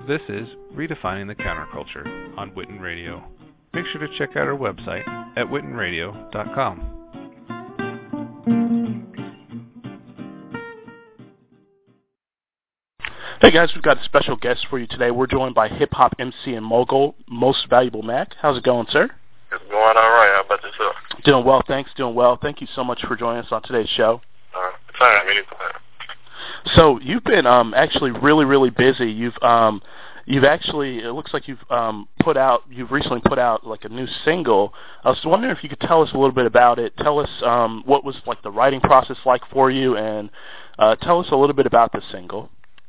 This is Redefining the Counterculture on Witten Radio. Make sure to check out our website at wittenradio.com. Hey guys, we've got a special guest for you today. We're joined by hip-hop MC and mogul, Most Valuable Mac. How's it going, sir? It's going all right. How about yourself? Doing well, thanks. Doing well. Thank you so much for joining us on today's show. Anytime. So you've been actually really busy. You've actually, it looks like you've recently put out like a new single. I was wondering if you could tell us a little bit about it. Tell us what was like the writing process like for you, and tell us a little bit about the single.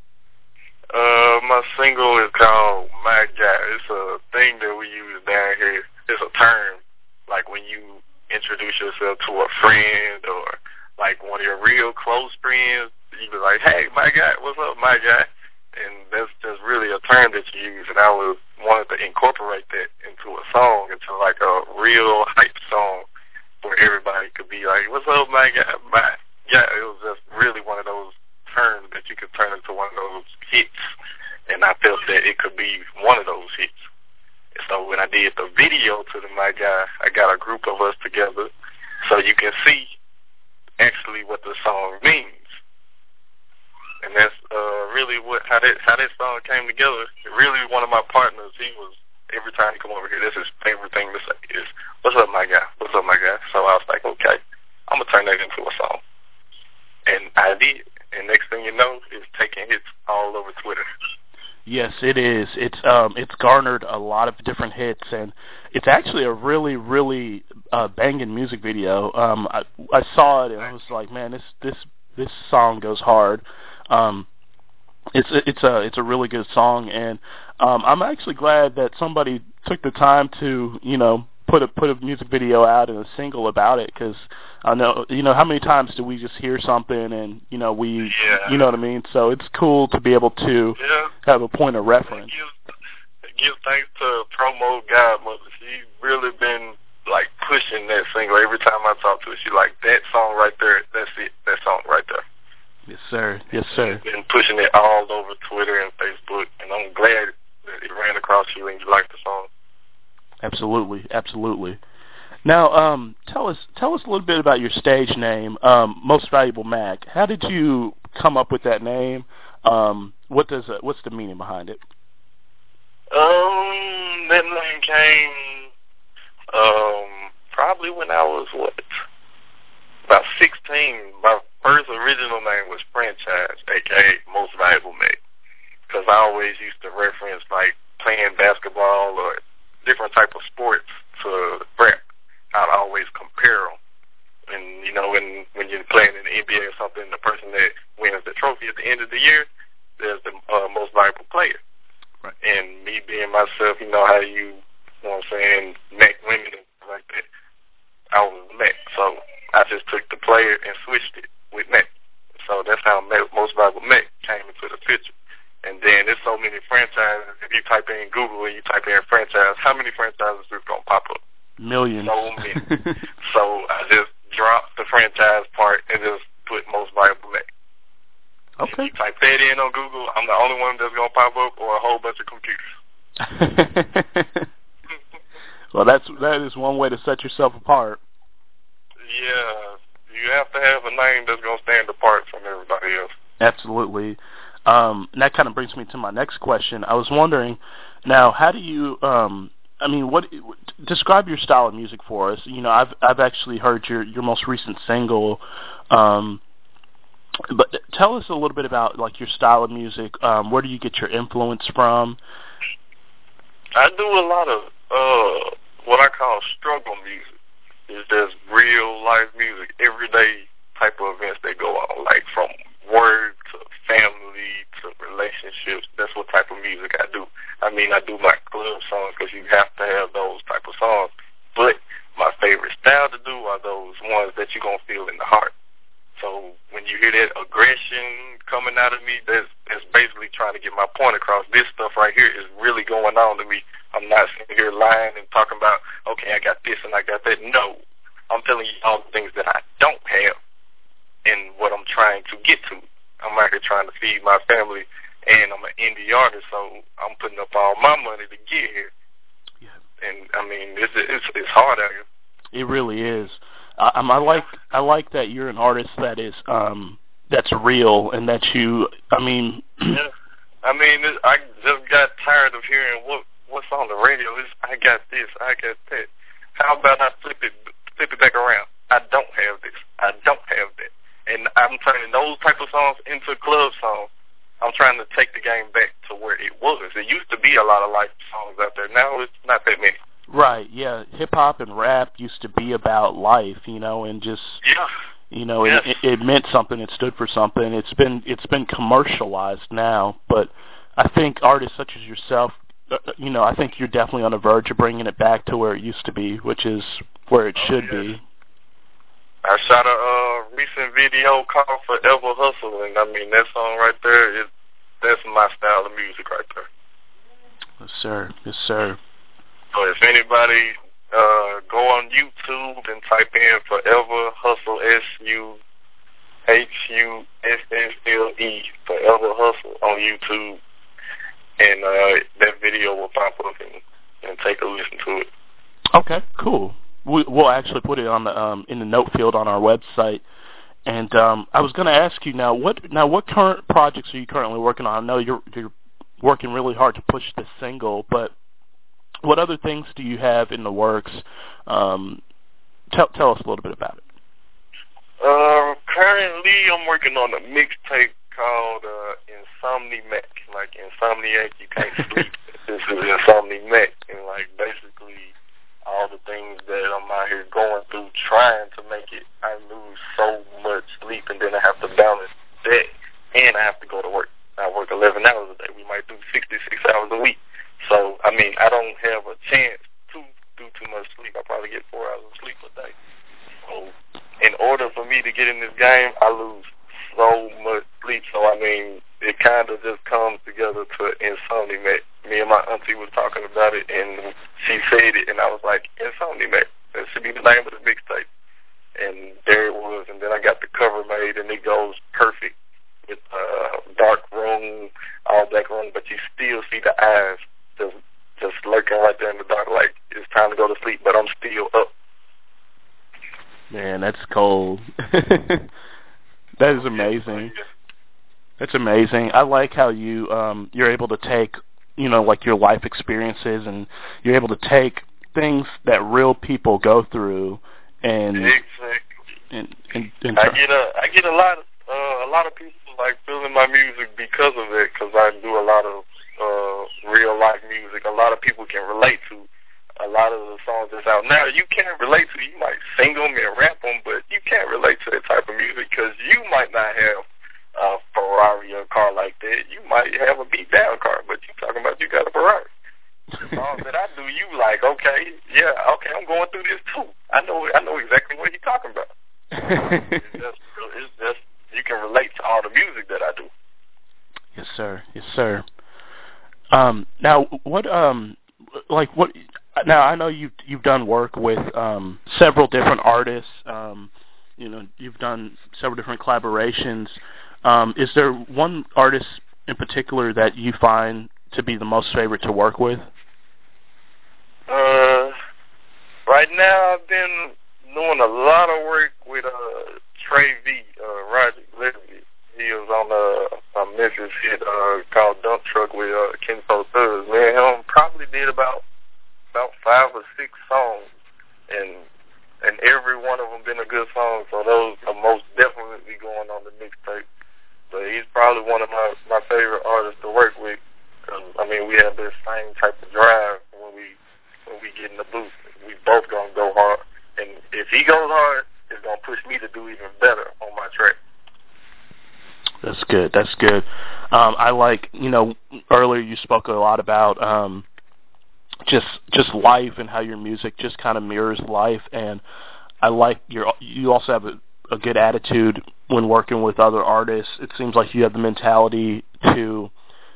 My single is called My Guy. It's a thing that we use down here. It's a term, like when you introduce yourself to a friend or like one of your real close friends, you be like, hey, my guy, what's up, my guy? And that's just really a term that you use, and I wanted to incorporate that into a song, into like a real hype song where everybody could be like, what's up, my guy? My guy. It was just really one of those terms that you could turn into one of those hits, and I felt that it could be one of those hits. And so when I did the video to the My Guy, I got a group of us together so you can see actually what the song means. And that's really how that song came together. Really, one of my partners, he was, every time he come over here, that's his favorite thing to say is, what's up, my guy? What's up, my guy? So I was like, okay, I'm going to turn that into a song. And I did. And next thing you know, it's taking hits all over Twitter. Yes, it is. It's garnered a lot of different hits, and it's actually a really banging music video. I saw it and I was like, man, this song goes hard. It's a really good song, and I'm actually glad that somebody took the time to put a music video out and a single about it, because I know how many times do we just hear something and you know what I mean. So it's cool to be able to have a point of reference. Give thanks to Promo Godmother. She's really been like pushing that single. Every time I talk to her, she like, that song right there. That's it. That song right there. Yes, sir. Yes, sir. She's been pushing it all over Twitter and Facebook, and I'm glad that it ran across you and you liked the song. Absolutely. Now, tell us a little bit about your stage name, Most Valuable Mac. How did you come up with that name? What's the meaning behind it? That name came probably when I was about 16. My first original name was Franchise, aka Most Valuable Mac, because I always used to reference like playing basketball or different type of sports to rap. I'd always compare them. And, when you're playing in the NBA or something, the person that wins the trophy at the end of the year, there's the most valuable player. Right. And me being myself, how you know what I'm saying, Mac women and stuff like that, I was Mac. So I just took the player and switched it with Mac. So that's how Most Valuable Mac came into the picture. And then there's so many franchises. If you type in Google and you type in franchise, how many franchises is going to pop up? Millions. So many. So I just dropped the franchise part and just put Most Valuable Mac. Okay. If you type that in on Google, I'm the only one that's going to pop up, or a whole bunch of computers. Well, that is one way to set yourself apart. Yeah. You have to have a name that's going to stand apart from everybody else. Absolutely. And that kind of brings me to my next question. I was wondering, now, how do you, describe your style of music for us. I've actually heard your most recent single, but tell us a little bit about like your style of music. Where do you get your influence from? I do a lot of what I call struggle music. It's just real life music, everyday type of events that go on, like from work to family to relationships. That's what type of music I do. I do my club songs because you have to have those type of songs. But my favorite style to do are those ones that you're going to feel in the heart. So when you hear that aggression coming out of me, that's basically trying to get my point across. This stuff right here is really going on to me. I'm not sitting here lying and talking about, okay, I got this and I got that. No, I'm telling you all the things that I don't have and what I'm trying to get to. I'm out here trying to feed my family and I'm an indie artist, so I'm putting up all my money to get here. Yeah. And I mean, it's hard out here. It really is. I like that you're an artist that is that's real, and that you. I mean. Yeah. I mean, I just got tired of hearing what's on the radio. I got this, I got that. How about I flip it back around? I don't have this. I don't have that. And I'm turning those type of songs into club songs. I'm trying to take the game back to where it was. It used to be a lot of life songs out there. Now it's not that many. Right, yeah. Hip-hop and rap used to be about life, and just, it meant something. It stood for something. It's been commercialized now, but I think artists such as yourself, I think you're definitely on the verge of bringing it back to where it used to be, which is where it should be. I shot a recent video called Forever Hustle, and I mean, that song right there, that's my style of music right there. Yes, sir. Yes, sir. So if anybody go on YouTube and type in Forever Hustle, SUHUSSLE, Forever Hustle on YouTube, and that video will pop up and take a listen to it. Okay, cool. We'll actually put it on the in the note field on our website. And I was going to ask you what current projects are you currently working on? I know you're working really hard to push this single, but what other things do you have in the works? Tell us a little bit about it. Currently, I'm working on a mixtape called Insomniac. Like Insomniac, you can't sleep. This is Insomniac, and like basically all the things that I'm out here going through trying to make it. I lose so much sleep, and then I have to balance that, and I have to go to work. I work 11 hours a day. We might do 66 hours a week. So, I mean, I don't have a chance to do too much sleep. I probably get 4 hours of sleep a day. So, in order for me to get in this game, I lose so much sleep. So, I mean, it kind of just comes together to Insomniac. Me and my auntie was talking about it, and she said it, and I was like, Insomniac. That should be the name of the mixtape. And there it was. And then I got the cover made, and it goes perfect with dark room, all black room, but you still see the eyes just lurking right there in the dark, like it's time to go to sleep, but I'm still up. Man, that's cold. That is amazing. That's amazing. I like how you're able to take, like your life experiences, and you're able to take things that real people go through, and exactly. I get a lot of people like feeling my music because of it, because I do a lot of real life music. A lot of people can relate to a lot of the songs that's out now. You can't relate to. You might sing them and rap them, but you can't relate to that type of music because you might not have a Ferrari or a car like that. You might have a beat down car, but you talking about you got a Ferrari. The songs that I do, you like, okay, I'm going through this too. I know exactly what he's talking about. It's just you can relate to all the music that I do. Yes, sir. Yes, sir. Now, now I know you've done work with several different artists. You've done several different collaborations. Is there one artist in particular that you find to be the most favorite to work with? Right now I've been doing a lot of work with Trey V, Roger Gillespie. He was on a Memphis hit called Dump Truck with Kenzo Thugs. Me and him probably did about 5 or 6 songs, and every one of them been a good song. So those are most definitely going on the mixtape. But he's probably one of my favorite artists to work with. I mean, we have this same type of drive when we get in the booth. We both gonna go hard, and if he goes hard, it's gonna push me to do even better on my track. That's good. That's good. I like, earlier you spoke a lot about just life and how your music just kind of mirrors life, and I like you also have a good attitude when working with other artists. It seems like you have the mentality to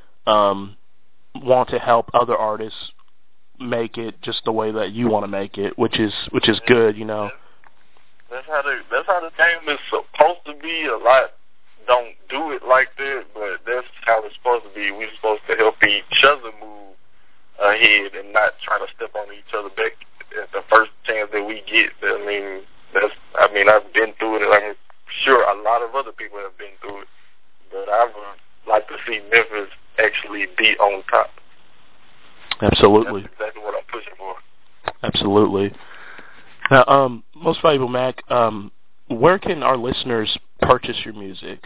want to help other artists make it just the way that you want to make it, which is good, That's how the game is supposed to be. A lot don't do it like that, but that's how it's supposed to be. We're supposed to help each other move ahead and not try to step on each other back at the first chance that we get. I've been through it, and I'm sure a lot of other people have been through it. But I would like to see Memphis actually be on top. Absolutely. That's exactly what I'm pushing for. Absolutely. Now, Most Valuable Mac, where can our listeners purchase your music?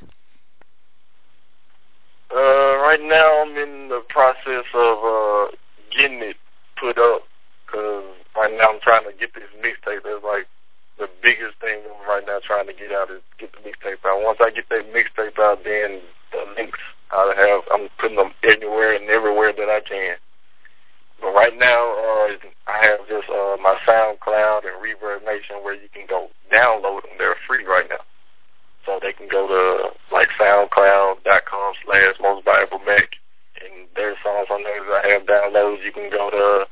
Right now, I'm in the process of getting it put up, because right now I'm trying to get this mixtape. That's like the biggest thing I'm right now trying to get out, is get the mixtape out. Once I get that mixtape out, then the links I'm putting them anywhere and everywhere that I can. But right now, I have just my SoundCloud and Reverb Nation, where you can go download them. They're free right now. So they can go to like SoundCloud.com/MostValuableMac, and there's songs on there that I have downloads. You can go to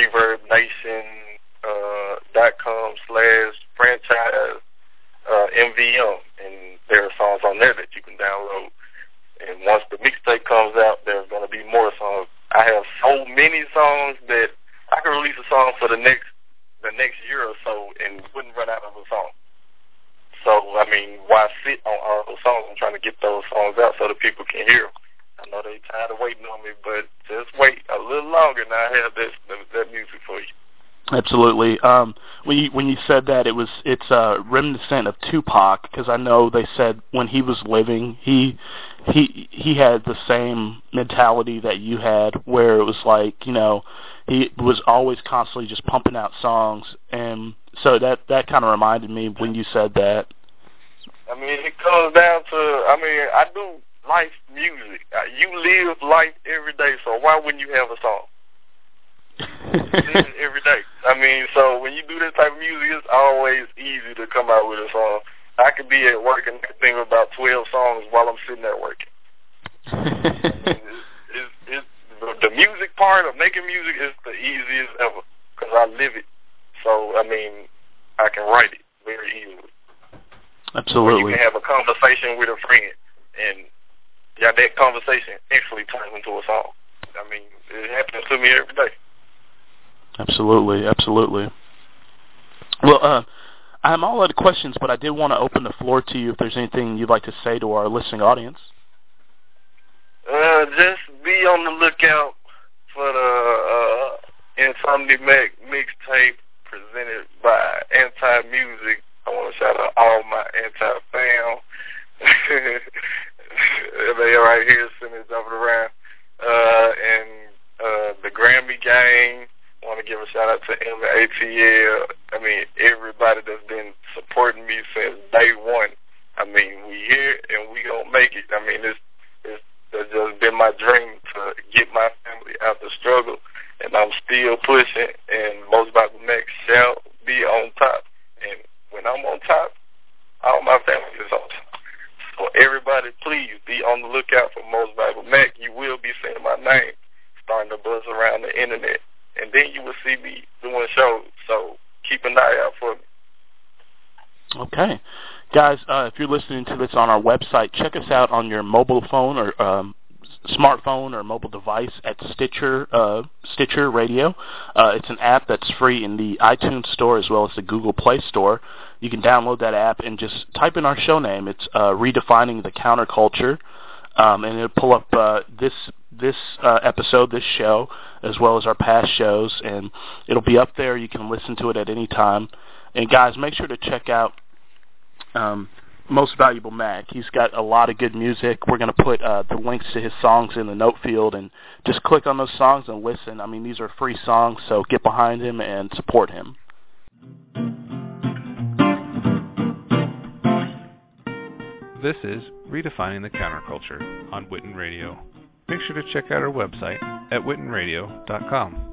ReverbNation.com/franchise MVM, and there are songs on there that you can download. And once the mixtape comes out, there's going to be more songs. I have so many songs that I can release a song for the next year or so and wouldn't run out of a song. So, why sit on all those songs? I'm trying to get those songs out so that people can hear them. I know they're tired of waiting on me, but just wait a little longer, and I have that music for you. Absolutely. When you said that, it's reminiscent of Tupac, because I know they said when he was living, he had the same mentality that you had, where it was like, he was always constantly just pumping out songs, and so that kind of reminded me when you said that. It comes down to, I do life music. You live life every day, so why wouldn't you have a song? Every day. So when you do this type of music, it's always easy to come out with a song. I could be at work and think about 12 songs while I'm sitting there working. The music part of making music is the easiest ever, because I live it. So, I can write it very easily. Absolutely. Or you can have a conversation with a friend, and that conversation actually turns into a song. It happens to me every day. Absolutely, absolutely. Well, I'm all out of questions, but I did want to open the floor to you if there's anything you'd like to say to our listening audience. Just be on the lookout for the Insomni Mac mixtape presented by Anti-Music. I want to shout out all my anti-fam. They are right here sending it jumping around. And the Grammy gang. I want to give a shout out to M and ATL. Everybody that's been supporting me since day one. We here and we gonna make it. It's just been my dream to get my family out the struggle, and I'm still pushing. And Most Valuable Mac shall be on top. And when I'm on top, all my family is on top. So everybody, please be on the lookout for Most Valuable Mac. You will be seeing my name starting to buzz around the internet. And then you will see me doing shows. So keep an eye out for me. Okay. Guys, if you're listening to this on our website, check us out on your mobile phone or smartphone or mobile device at Stitcher Radio. It's an app that's free in the iTunes Store as well as the Google Play Store. You can download that app and just type in our show name. It's Redefining the Counterculture. And it'll pull up this episode, this show, as well as our past shows, and it'll be up there. You can listen to it at any time. And guys, make sure to check out Most Valuable Mac. He's got a lot of good music. We're going to put the links to his songs in the note field, and just click on those songs and listen. These are free songs, so get behind him and support him. This is Redefining the Counterculture on Witten Radio. Make sure to check out our website at wittenradio.com.